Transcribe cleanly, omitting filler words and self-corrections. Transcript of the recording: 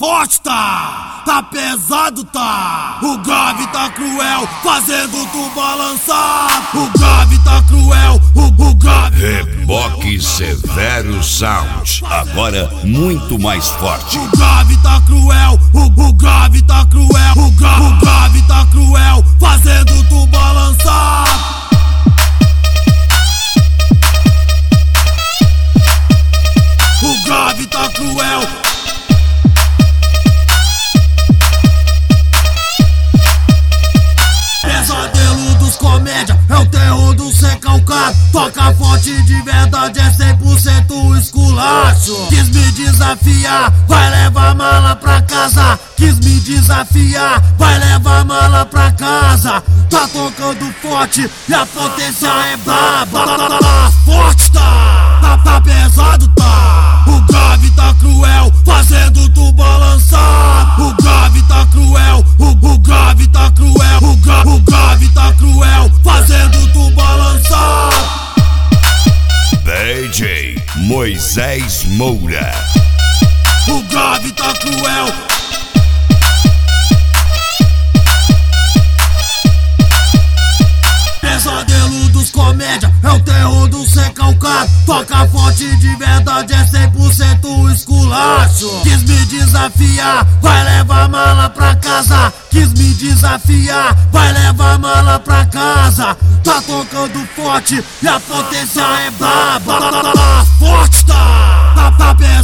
forte tá pesado tá. O grave tá cruel, fazendo tu balançar. O grave tá cruel, o grave. Reboque Severo Sound, agora muito mais forte. O grave tá cruel, o grave tá cruel. O grave tá cruel, fazendo tu balançar. O grave tá cruel. Pesadelo dos comédia, é o terror do recalcado. Toca forte de verdade, é 100% esculacho. Quis me desafiar, vai levar mala pra casa. Quis me desafiar, vai levar mala pra casa. Tá tocando forte e a potência é braba. Forte tá pesado tá. O grave tá cruel, fazendo tu balançar. O grave tá cruel, o grave tá cruel. O grave tá cruel, fazendo tu balançar. DJ Moisés Moura. O grave tá cruel. Pesadelo dos comédia, é o terror do recalcado. Toca forte de verdade, é 100% esculacho. Quis me desafiar, vai levar mala pra casa. Quis me desafiar, vai levar mala pra casa. Tá tocando forte e a potência é braba. Forte tá pesado.